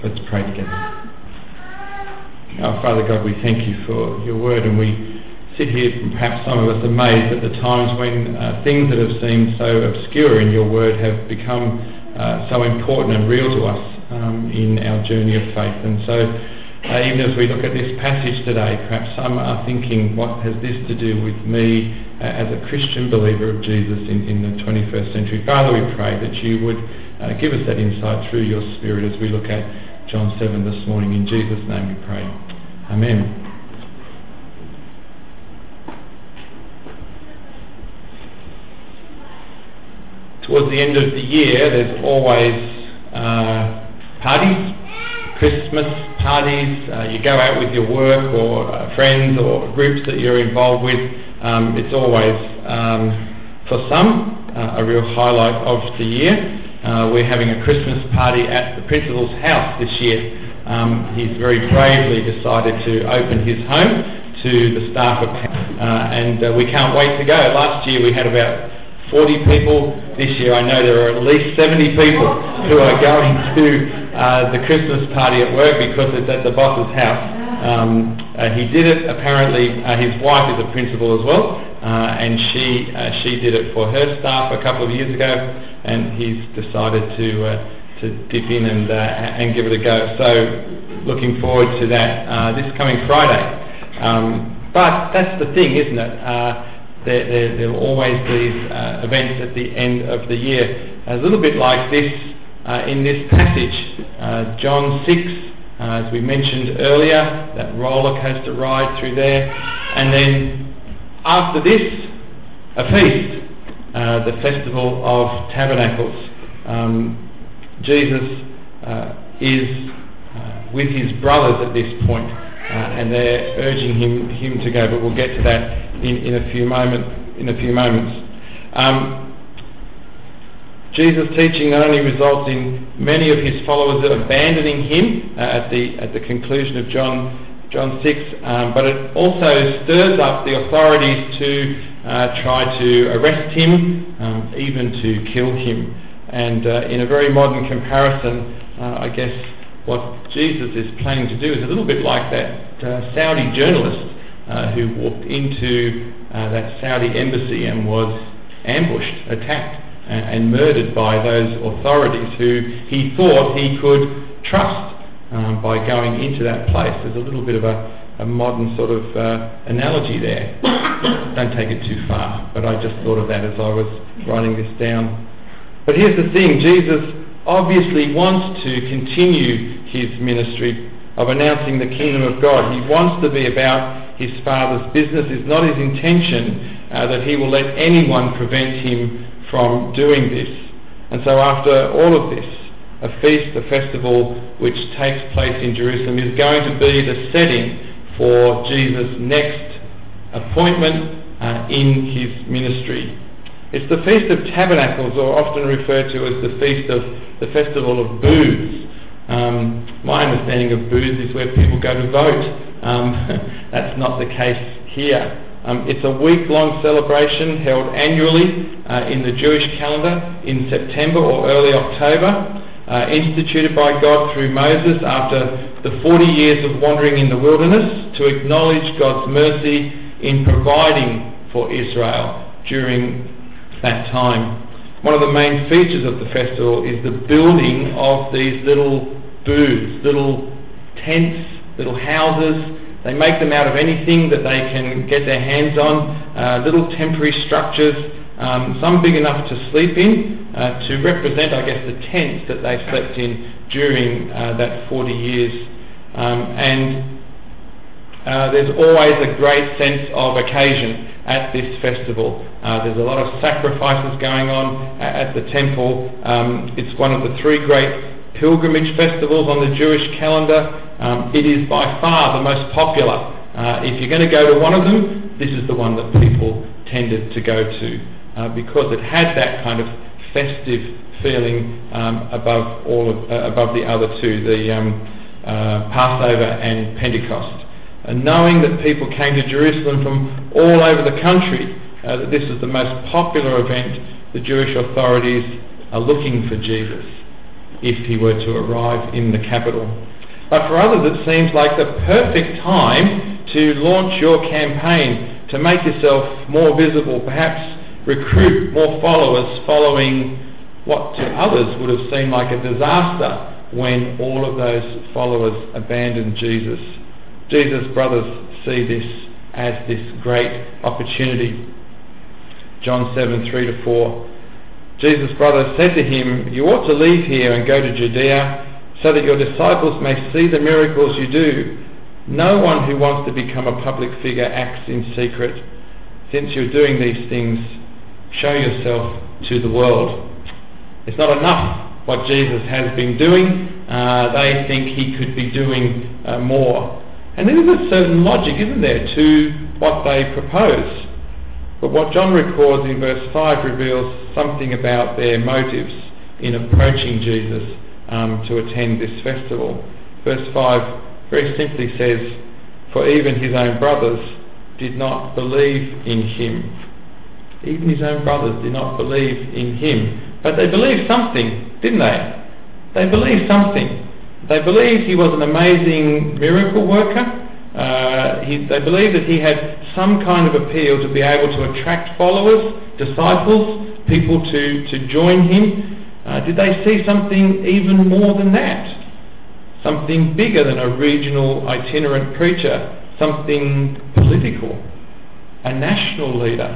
Let's pray together. Our Father God, we thank you for your word, and we sit here, perhaps some of us amazed at the times when things that have seemed so obscure in your word have become so important and real to us in our journey of faith. And so even as we look at this passage today, perhaps some are thinking, what has this to do with me as a Christian believer of Jesus in the 21st century? Father, we pray that you would give us that insight through your Spirit as we look at John 7 this morning. In Jesus' name we pray. Amen. Towards the end of the year, there's always parties, Christmas parties. You go out with your work or friends or groups that you're involved with. It's always, for some, a real highlight of the year. We're having a Christmas party at the principal's house this year. He's very bravely decided to open his home to the staff of and we can't wait to go. Last year we had about 40 people. This year I know there are at least 70 people who are going to the Christmas party at work because it's at the boss's house. He did it, apparently his wife is a principal as well, and she did it for her staff a couple of years ago, and he's decided to dip in and give it a go. So looking forward to that this coming Friday. But that's the thing, isn't it? There are always these events at the end of the year. A little bit like this in this passage, John 6, as we mentioned earlier, that roller coaster ride through there. And then after this, a feast. The Festival of Tabernacles. Jesus is with his brothers at this point, and they're urging him to go, but we'll get to that in a few moments. Jesus' teaching not only results in many of his followers abandoning him at the conclusion of John 6, but it also stirs up the authorities to try to arrest him, even to kill him. And in a very modern comparison, I guess what Jesus is planning to do is a little bit like that Saudi journalist who walked into that Saudi embassy and was ambushed, attacked, and murdered by those authorities who he thought he could trust by going into that place. There's a little bit of a modern sort of analogy there. Don't take it too far, but I just thought of that as I was writing this down. But here's the thing, Jesus obviously wants to continue his ministry of announcing the kingdom of God. He wants to be about his Father's business. It's not his intention that he will let anyone prevent him from doing this. And so after all of this, a feast, a festival which takes place in Jerusalem is going to be the setting for Jesus' next appointment in his ministry. It's the Feast of Tabernacles, or often referred to as the Festival of Booths. My understanding of booths is where people go to vote. That's not the case here. It's a week-long celebration held annually in the Jewish calendar in September or early October, instituted by God through Moses after the 40 years of wandering in the wilderness to acknowledge God's mercy in providing for Israel during that time. One of the main features of the festival is the building of these little booths, little tents, little houses. They make them out of anything that they can get their hands on, little temporary structures, some big enough to sleep in, to represent, I guess, the tents that they slept in during that 40 years. And there's always a great sense of occasion at this festival. There's a lot of sacrifices going on at the temple. It's one of the three great pilgrimage festivals on the Jewish calendar. It is by far the most popular. If you're going to go to one of them, this is the one that people tended to go to because it had that kind of festive feeling above the other two, the Passover and Pentecost. And knowing that people came to Jerusalem from all over the country, that this was the most popular event, the Jewish authorities are looking for Jesus. if he were to arrive in the capital. But for others it seems like the perfect time to launch your campaign, to make yourself more visible, perhaps recruit more followers, following what to others would have seemed like a disaster when all of those followers abandoned Jesus. Jesus' brothers see this as this great opportunity. John 7:3-4. Jesus' brothers said to him, "You ought to leave here and go to Judea, so that your disciples may see the miracles you do. No one who wants to become a public figure acts in secret. Since you're doing these things, show yourself to the world." It's not enough what Jesus has been doing. They think he could be doing more. And there is a certain logic, isn't there, to what they propose. But what John records in verse 5 reveals something about their motives in approaching Jesus to attend this festival. Verse 5 very simply says, "For even his own brothers did not believe in him." Even his own brothers did not believe in him. But they believed something, didn't they? They believed something. They believed he was an amazing miracle worker. They believed that he had some kind of appeal to be able to attract followers, disciples, people to join him. Did they see something even more than that? Something bigger than a regional itinerant preacher, something political, a national leader,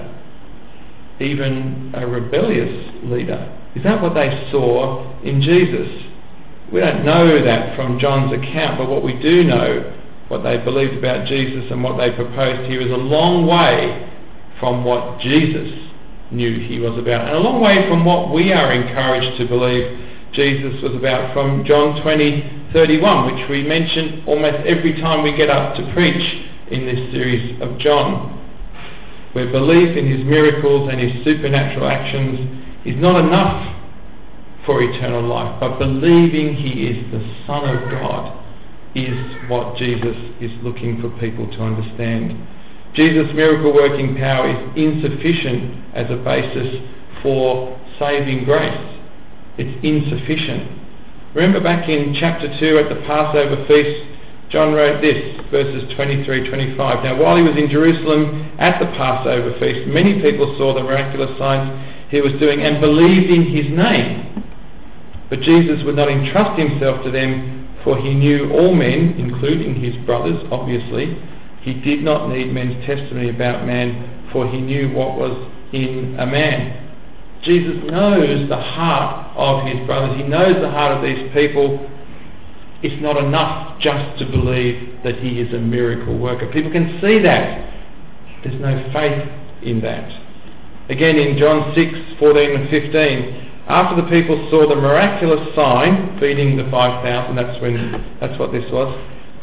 even a rebellious leader? Is that what they saw in Jesus? We don't know that from John's account, but what we do know, what they believed about Jesus and what they proposed here, is a long way from what Jesus knew he was about, and a long way from what we are encouraged to believe Jesus was about from John 20:31, which we mention almost every time we get up to preach in this series of John, where belief in his miracles and his supernatural actions is not enough for eternal life, but believing he is the Son of God is what Jesus is looking for people to understand. Jesus' miracle working power is insufficient as a basis for saving grace. It's insufficient. Remember back in chapter 2 at the Passover feast, John wrote this, verses 23-25. "Now while he was in Jerusalem at the Passover feast, many people saw the miraculous signs he was doing and believed in his name. But Jesus would not entrust himself to them, for he knew all men, including his brothers, obviously. He did not need men's testimony about man, for he knew what was in a man." Jesus knows the heart of his brothers. He knows the heart of these people. It's not enough just to believe that he is a miracle worker. People can see that. There's no faith in that. Again in John 6:14 and 15, after the people saw the miraculous sign, feeding the 5,000, that's what this was,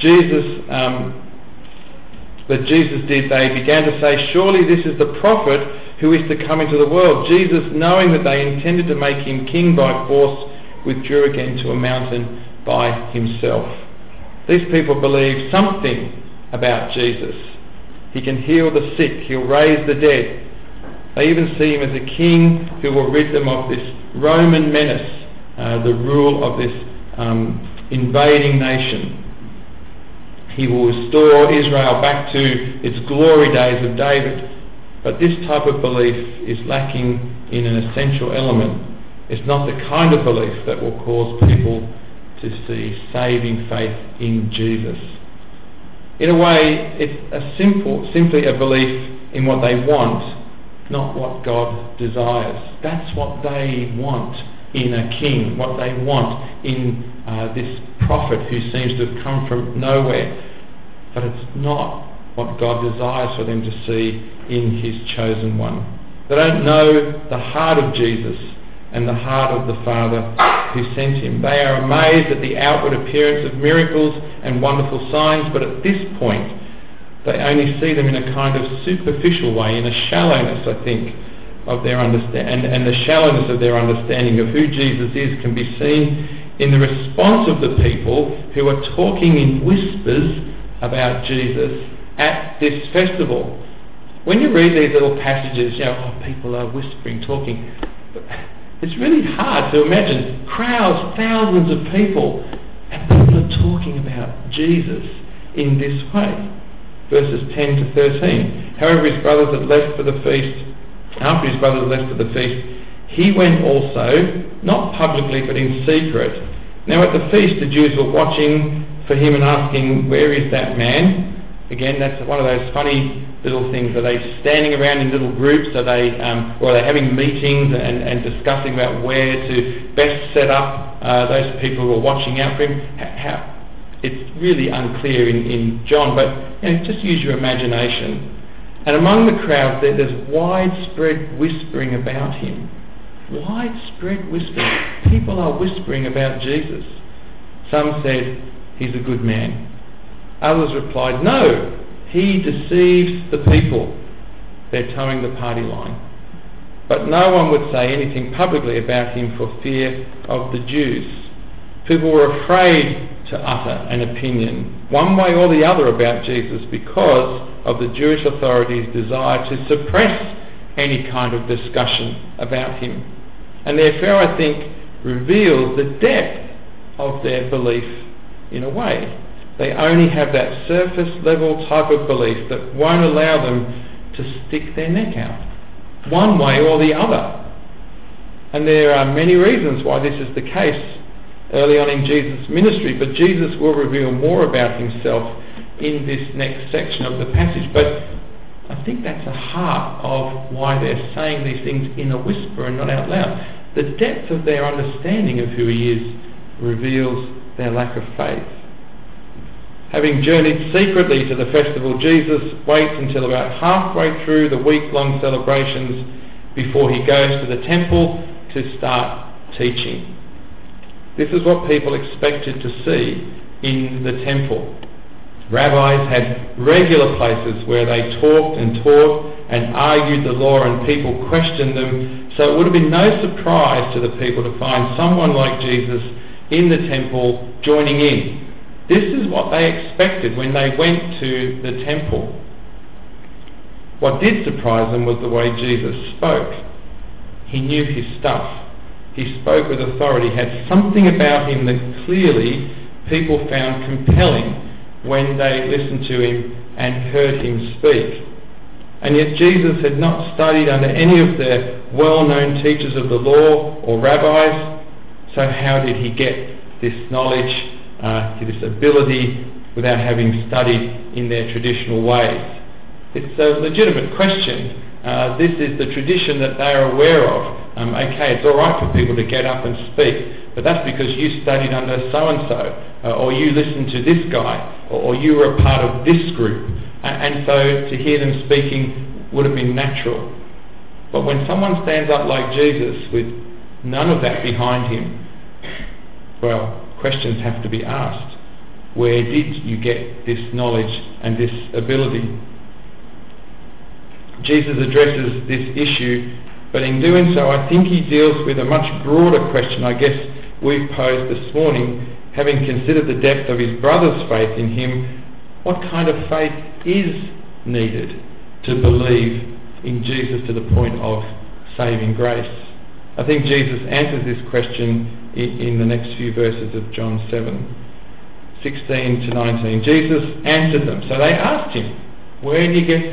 that Jesus did, they began to say, "Surely this is the prophet who is to come into the world." Jesus, knowing that they intended to make him king by force, withdrew again to a mountain by himself. These people believe something about Jesus. He can heal the sick, he'll raise the dead. They even see him as a king who will rid them of this Roman menace, the rule of this invading nation. He will restore Israel back to its glory days of David. But this type of belief is lacking in an essential element. It's not the kind of belief that will cause people to see saving faith in Jesus. In a way, it's simply a belief in what they want, not what God desires. That's what they want in a king, what they want in this prophet who seems to have come from nowhere. But it's not what God desires for them to see in his chosen one. They don't know the heart of Jesus and the heart of the Father who sent him. They are amazed at the outward appearance of miracles and wonderful signs, but at this point they only see them in a kind of superficial way, in a shallowness, I think, of their understanding. And the shallowness of their understanding of who Jesus is can be seen in the response of the people who are talking in whispers about Jesus at this festival. When you read these little passages, people are whispering, talking. But It's really hard to imagine crowds, thousands of people, and people are talking about Jesus in this way. Verses 10 to 13. However, his brothers had left for the feast. After his brothers left for the feast, he went also, not publicly but in secret. Now at the feast the Jews were watching for him and asking, "Where is that man?" Again, that's one of those funny little things. Are they standing around in little groups? Or are they having meetings and discussing about where to best set up those people who are watching out for him? It's really unclear in John, but just use your imagination. And among the crowd there's widespread whispering about him. Widespread whispering. People are whispering about Jesus. Some said, "He's a good man." Others replied, "No, he deceives the people." They're towing the party line. But no one would say anything publicly about him for fear of the Jews. People were afraid to utter an opinion, one way or the other, about Jesus because of the Jewish authorities' desire to suppress any kind of discussion about him. And therefore, I think, reveals the depth of their belief in a way. They only have that surface level type of belief that won't allow them to stick their neck out, one way or the other. And there are many reasons why this is the case early on in Jesus' ministry, but Jesus will reveal more about himself in this next section of the passage. But I think that's the heart of why they're saying these things in a whisper and not out loud. The depth of their understanding of who he is reveals their lack of faith. Having journeyed secretly to the festival, Jesus waits until about halfway through the week-long celebrations before he goes to the temple to start teaching. This is what people expected to see in the temple. Rabbis had regular places where they talked and taught and argued the law, and people questioned them. So it would have been no surprise to the people to find someone like Jesus in the temple joining in. This is what they expected when they went to the temple. What did surprise them was the way Jesus spoke. He knew his stuff. He spoke with authority, had something about him that clearly people found compelling when they listened to him and heard him speak. And yet Jesus had not studied under any of the well-known teachers of the law or rabbis, so how did he get this knowledge, this ability, without having studied in their traditional ways? It's a legitimate question. This is the tradition that they are aware of. Okay, it's all right for people to get up and speak, but that's because you studied under so-and-so, or you listened to this guy, or you were a part of this group. And so to hear them speaking would have been natural. But when someone stands up like Jesus with none of that behind him, well, questions have to be asked. Where did you get this knowledge and this ability? Jesus addresses this issue, but in doing so I think he deals with a much broader question I guess we've posed this morning, having considered the depth of his brother's faith in him. What kind of faith is needed to believe in Jesus to the point of saving grace? I think Jesus answers this question in the next few verses of John 7:16 to 19. Jesus answered them. So they asked him, "Where do you get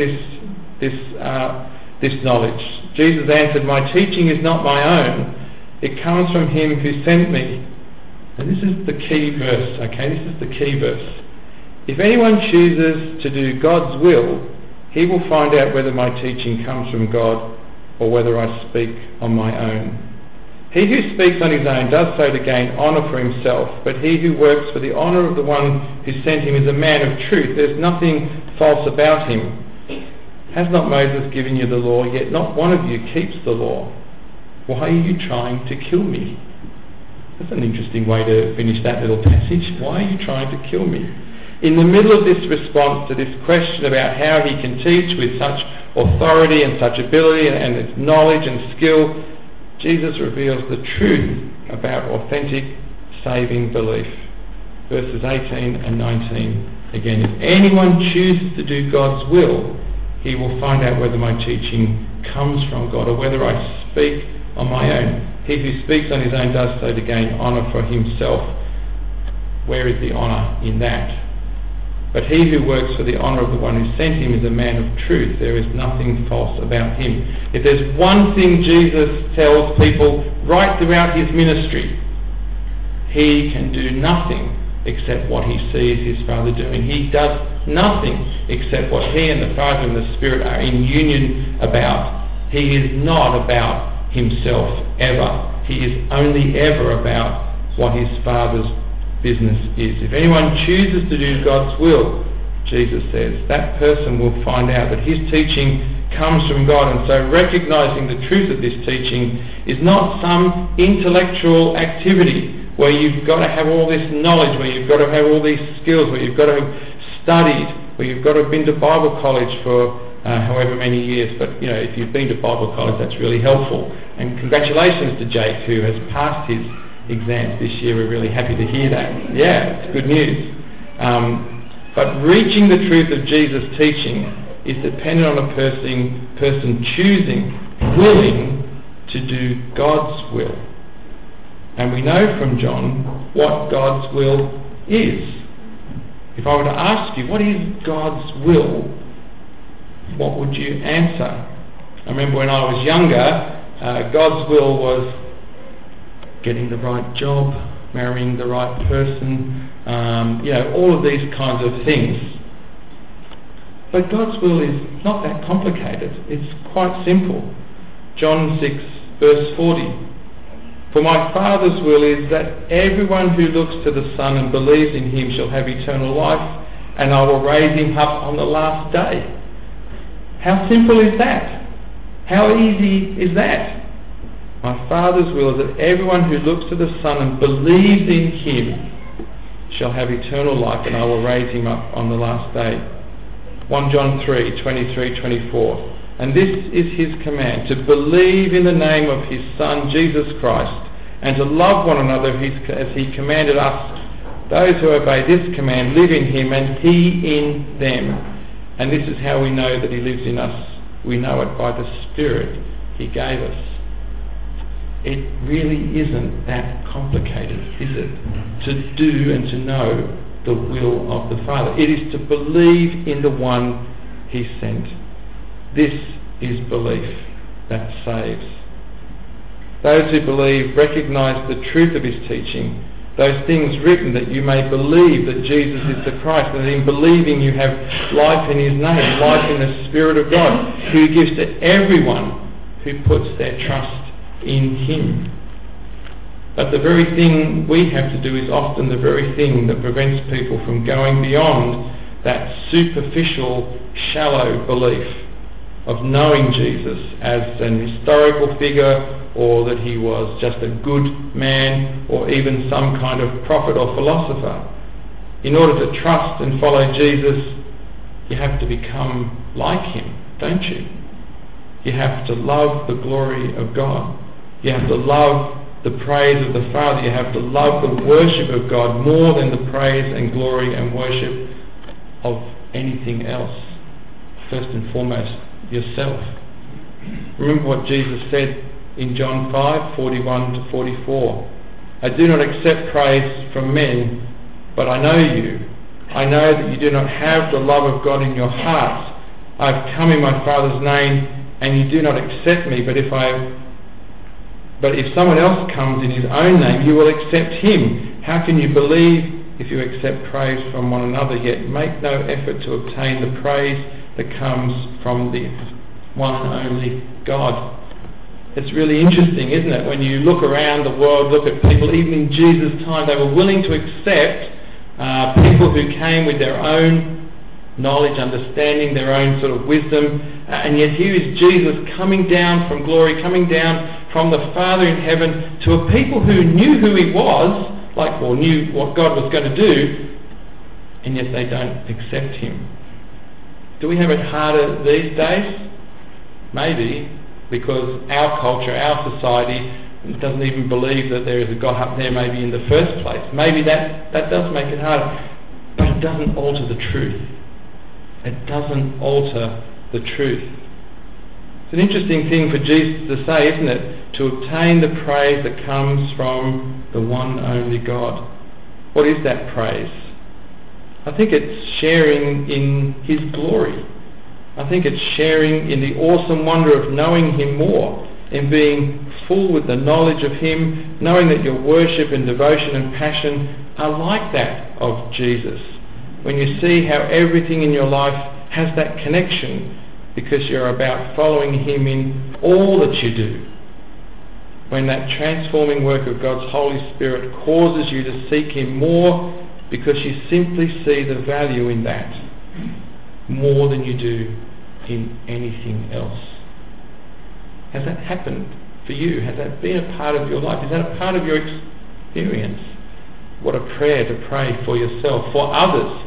this knowledge?" Jesus answered, "My teaching is not my own. It comes from him who sent me." And this is the key verse, okay? This is the key verse. "If anyone chooses to do God's will, he will find out whether my teaching comes from God or whether I speak on my own. He who speaks on his own does so to gain honour for himself, but he who works for the honour of the one who sent him is a man of truth. There's nothing false about him. Has not Moses given you the law? Yet not one of you keeps the law. Why are you trying to kill me?" That's an interesting way to finish that little passage. Why are you trying to kill me? In the middle of this response to this question about how he can teach with such authority and such ability and its knowledge and skill, Jesus reveals the truth about authentic saving belief. Verses 18 and 19 again. "If anyone chooses to do God's will, he will find out whether my teaching comes from God or whether I speak on my own." He who speaks on his own does so to gain honour for himself. Where is the honour in that? But he who works for the honour of the one who sent him is a man of truth. There is nothing false about him. If there's one thing Jesus tells people right throughout his ministry, he can do nothing except what he sees his Father doing. He does nothing except what he and the Father and the Spirit are in union about. He is not about himself ever. He is only ever about what his Father's business is. If anyone chooses to do God's will, Jesus says, that person will find out that his teaching comes from God. And so recognizing the truth of this teaching is not some intellectual activity where you've got to have all this knowledge, where you've got to have all these skills, where you've got to have studied, where you've got to have been to Bible college for however many years. But, if you've been to Bible college, that's really helpful. And congratulations to Jake, who has passed his exams this year. We're really happy to hear that. Yeah, it's good news. But reaching the truth of Jesus' teaching is dependent on a person choosing, willing to do God's will. And we know from John what God's will is. If I were to ask you, what is God's will? What would you answer? I remember when I was younger, God's will was getting the right job, marrying the right person, all of these kinds of things. But God's will is not that complicated. It's quite simple. John 6 verse 40. For my Father's will is that everyone who looks to the Son and believes in him shall have eternal life, and I will raise him up on the last day. How simple is that? How easy is that? My Father's will is that everyone who looks to the Son and believes in him shall have eternal life, and I will raise him up on the last day. 1 John 3, 23, 24. And this is his command, to believe in the name of his Son, Jesus Christ, and to love one another as he commanded us. Those who obey this command live in him, and he in them. And this is how we know that he lives in us. We know it by the Spirit he gave us. It really isn't that complicated, is it? To do and to know the will of the Father. It is to believe in the one he sent. This is belief that saves. Those who believe recognize the truth of his teaching, those things written that you may believe that Jesus is the Christ, and in believing you have life in his name, life in the Spirit of God, who gives to everyone who puts their trust in him. But the very thing we have to do is often the very thing that prevents people from going beyond that superficial, shallow belief of knowing Jesus as an historical figure, or that he was just a good man, or even some kind of prophet or philosopher. In order to trust and follow Jesus, you have to become like him, don't you? You have to love the glory of God. You have to love the praise of the Father. You have to love the worship of God more than the praise and glory and worship of anything else. First and foremost, yourself. Remember what Jesus said in John 5, 41 to 44. I do not accept praise from men, but I know you. I know that you do not have the love of God in your hearts. I have come in my Father's name, and you do not accept me, but if someone else comes in his own name, you will accept him. How can you believe if you accept praise from one another, yet make no effort to obtain the praise that comes from the one and only God? It's really interesting, isn't it? When you look around the world, look at people, even in Jesus' time, they were willing to accept people who came with their own knowledge, understanding, their own sort of wisdom, and yet here is Jesus coming down from glory, coming down from the Father in heaven to a people who knew who he was, or knew what God was going to do, and yet they don't accept him. Do we have it harder these days? Maybe, because our culture, our society doesn't even believe that there is a God up there maybe in the first place. Maybe that does make it harder, but it doesn't alter the truth. It doesn't alter the truth. It's an interesting thing for Jesus to say, isn't it? to obtain the praise that comes from the one only God. What is that praise? I think it's sharing in His glory. I think it's sharing in the awesome wonder of knowing Him more and being full with the knowledge of Him, knowing that your worship and devotion and passion are like that of Jesus. When you see how everything in your life has that connection because you're about following Him in all that you do. When that transforming work of God's Holy Spirit causes you to seek Him more because you simply see the value in that more than you do in anything else. Has that happened for you? Has that been a part of your life? Is that a part of your experience? What a prayer to pray for yourself, for others.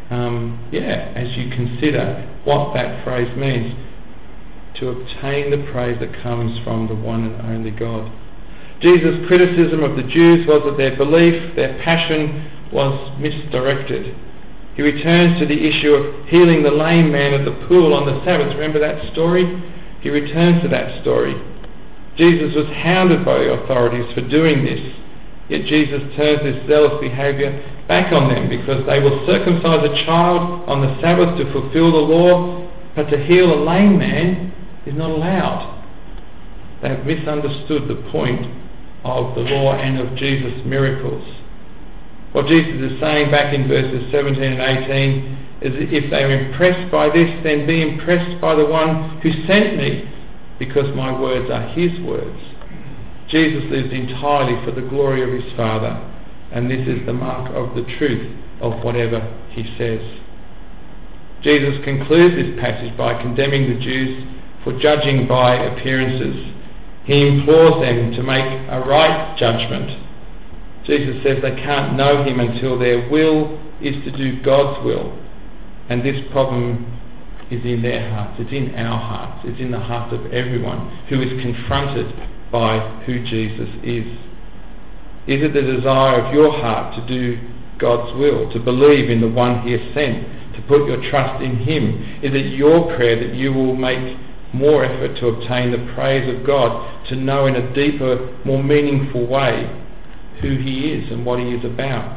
As you consider what that phrase means, to obtain the praise that comes from the one and only God. Jesus' criticism of the Jews was that their belief, their passion was misdirected. He returns to the issue of healing the lame man at the pool on the Sabbath. Remember that story? He returns to that story. Jesus was hounded by the authorities for doing this. Yet Jesus turns this zealous behaviour back on them because they will circumcise a child on the Sabbath to fulfill the law, but to heal a lame man is not allowed. They have misunderstood the point of the law and of Jesus' miracles. What Jesus is saying back in verses 17 and 18 is that if they are impressed by this, then be impressed by the one who sent me, because my words are His words. Jesus lives entirely for the glory of His Father, and this is the mark of the truth of whatever He says. Jesus concludes this passage by condemning the Jews for judging by appearances. He implores them to make a right judgment. Jesus says they can't know Him until their will is to do God's will. And this problem is in their hearts. It's in our hearts. It's in the hearts of everyone who is confronted by who Jesus is. Is it the desire of your heart to do God's will, to believe in the one He has sent, to put your trust in Him? Is it your prayer that you will make more effort to obtain the praise of God, to know in a deeper, more meaningful way who He is and what He is about?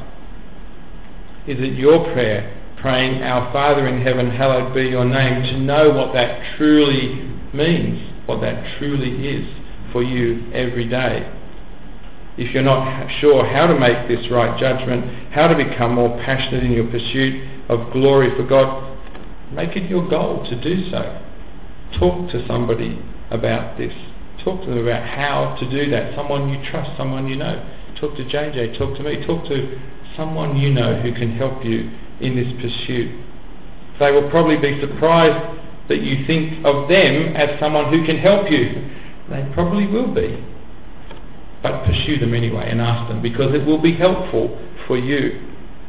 Is it your prayer, praying, Our Father in heaven, hallowed be your name, to know what that truly means, what that truly is for you every day? If you're not sure how to make this right judgment, how to become more passionate in your pursuit of glory for God, make it your goal to do so. Talk to somebody about this. Talk to them about how to do that. Someone you trust, someone you know. Talk to JJ, talk to me, talk to someone you know who can help you in this pursuit. They will probably be surprised that you think of them as someone who can help you. They probably will be. But pursue them anyway and ask them, because it will be helpful for you.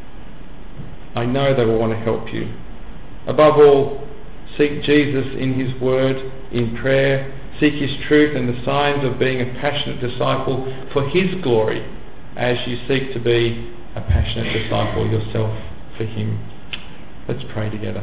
I know they will want to help you. Above all, seek Jesus in His word, in prayer. Seek His truth and the signs of being a passionate disciple for His glory, as you seek to be a passionate disciple yourself for Him. Let's pray together.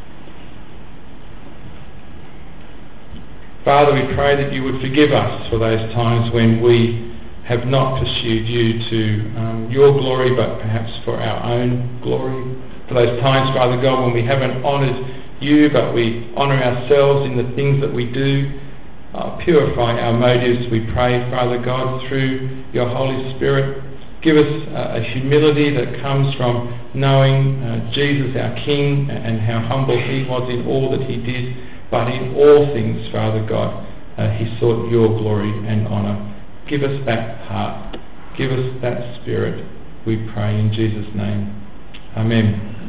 Father, we pray that you would forgive us for those times when we have not pursued you to your glory, but perhaps for our own glory. For those times, Father God, when we haven't honoured you, but we honour ourselves in the things that we do. Purify our motives, we pray, Father God, through your Holy Spirit. Give us a humility that comes from knowing Jesus, our King, and how humble He was in all that He did. But in all things, Father God, He sought your glory and honour. Give us that heart. Give us that spirit, we pray in Jesus' name. Amen.